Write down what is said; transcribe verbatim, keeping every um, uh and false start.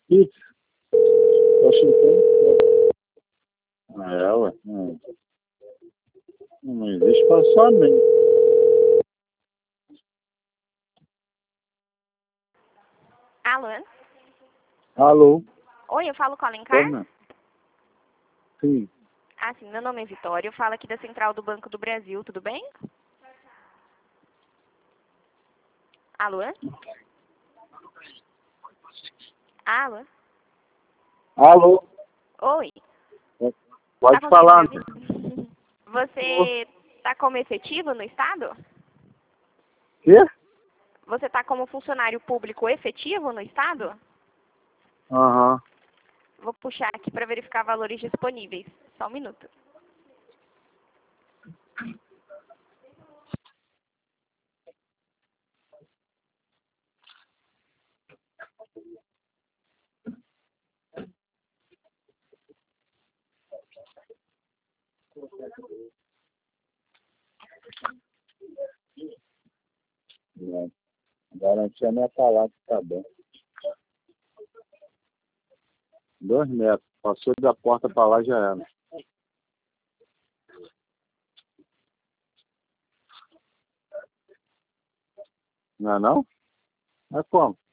Pix? Washington? É, ué. Não, não existe passamento. Alô? Alô? Oi, eu falo com a Alencar? Como? Sim. Ah, sim, meu nome é Vitória, eu falo aqui da Central do Banco do Brasil, tudo bem? Alô? Alô? Alô? Oi, Pode tá falar, conseguindo né? me ouvir? Você tá como efetivo no estado? Quê? Você tá como funcionário público efetivo no estado? Aham. Vou puxar aqui para verificar valores disponíveis. Só um minuto. Não. Garantia minha palavra que tá bom. Dois metros. Passou da porta pra lá já era. Não é não? É como?